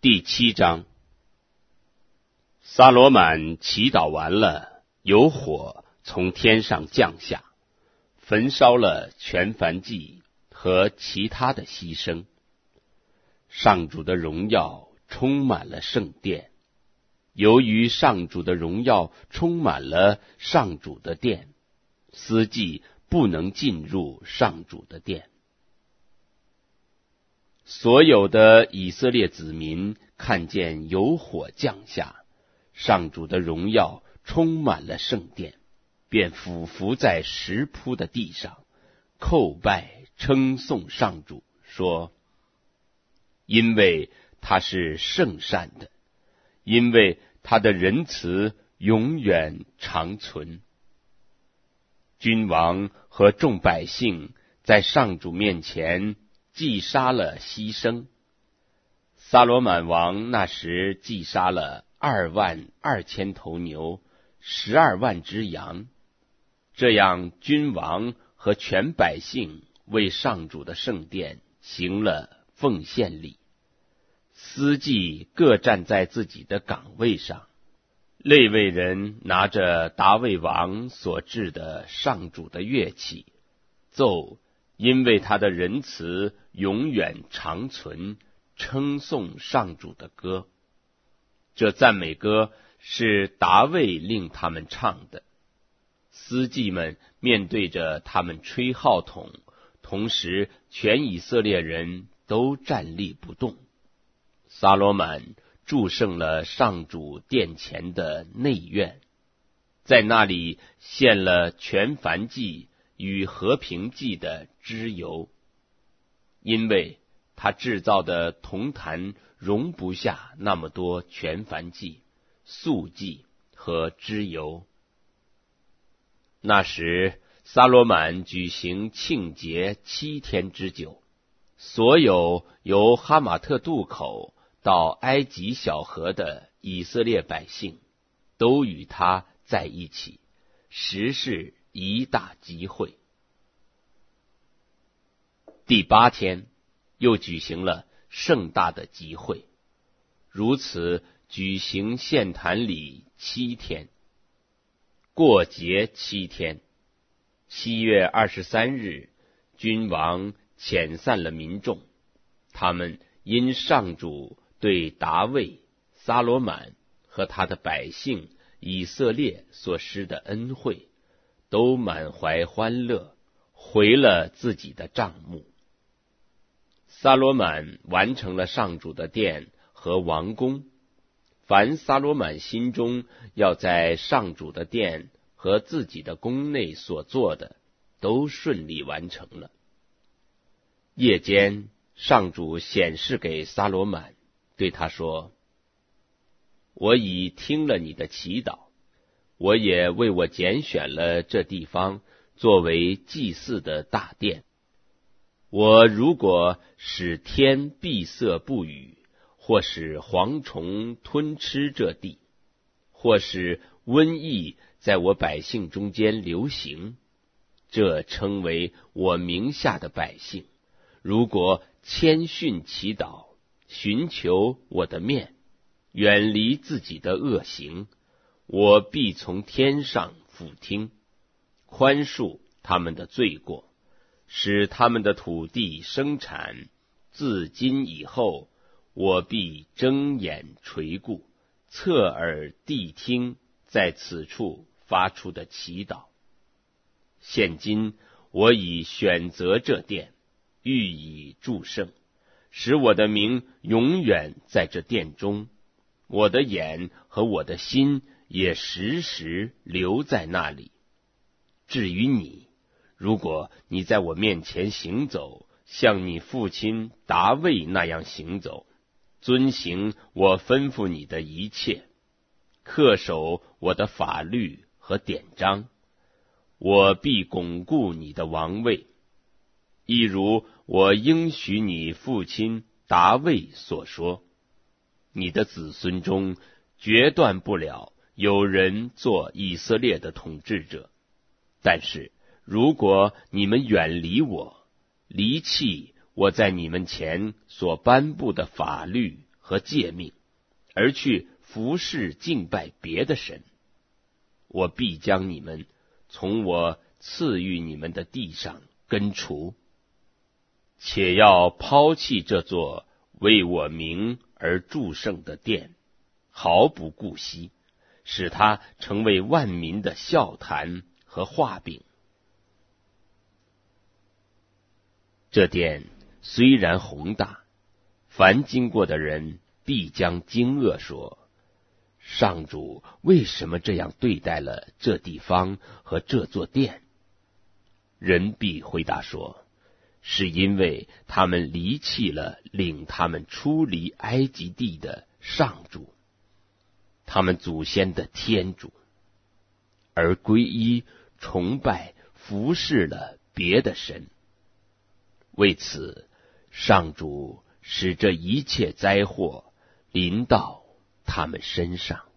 第7章，撒罗满祈祷完了，有火从天上降下，焚烧了全燔祭和其他的牺牲。上主的荣耀充满了圣殿。由于上主的荣耀充满了上主的殿，司祭不能进入上主的殿。所有的以色列子民看见有火降下，上主的荣耀充满了圣殿，便俯伏在石铺的地上，叩拜称颂上主，说：因为他是圣善的，因为他的仁慈永远长存。君王和众百姓在上主面前祭杀了牺牲。撒罗满王那时祭杀了22000头牛，12万只羊。这样君王和全百姓为上主的圣殿行了奉献礼。司祭各站在自己的岗位上，利未人拿着大卫王所制的上主的乐器，奏因为他的仁慈永远长存，称颂上主的歌。这赞美歌是大卫令他们唱的。司祭们面对着他们吹号筒，同时全以色列人都站立不动。撒罗满祝圣了上主殿前的内院，在那里献了全燔祭与和平祭的脂油，因为他制造的铜坛容不下那么多全燔祭、素祭和脂油。那时撒罗满举行庆节7天之久，所有由哈马特渡口到埃及小河的以色列百姓都与他在一起，实是一大集会。第8天又举行了盛大的集会，如此举行献坛礼7天，过节7天。7月23日，君王遣散了民众，他们因上主对大卫、撒罗满和他的百姓以色列所施的恩惠，都满怀欢乐，回了自己的帐幕。撒罗满完成了上主的殿和王宫，凡撒罗满心中要在上主的殿和自己的宫内所做的，都顺利完成了。夜间，上主显示给撒罗满，对他说：我已听了你的祈祷，我也为我拣选了这地方作为祭祀的大殿。我如果使天闭塞不雨，或使蝗虫吞吃这地，或使瘟疫在我百姓中间流行，这称为我名下的百姓，如果谦逊祈祷，寻求我的面，远离自己的恶行，我必从天上俯听，宽恕他们的罪过，使他们的土地生产。自今以后，我必睁眼垂顾，侧耳谛听在此处发出的祈祷。现今我已选择这殿，欲以祝圣，使我的名永远在这殿中，我的眼和我的心也时时留在那里。至于你，如果你在我面前行走，像你父亲大卫那样行走，遵行我吩咐你的一切，恪守我的法律和典章，我必巩固你的王位，一如我应许你父亲大卫所说，你的子孙中决断不了有人做以色列的统治者。但是如果你们远离我，离弃我在你们前所颁布的法律和诫命，而去服侍敬拜别的神，我必将你们从我赐予你们的地上根除，且要抛弃这座为我名而祝圣的殿，毫不顾惜，使它成为万民的笑谈和画饼。这殿虽然宏大，凡经过的人必将惊愕说，上主为什么这样对待了这地方和这座殿？人必回答说，是因为他们离弃了领他们出离埃及地的上主，他们祖先的天主，而皈依崇拜服侍了别的神。为此，上主使这一切灾祸临到他们身上。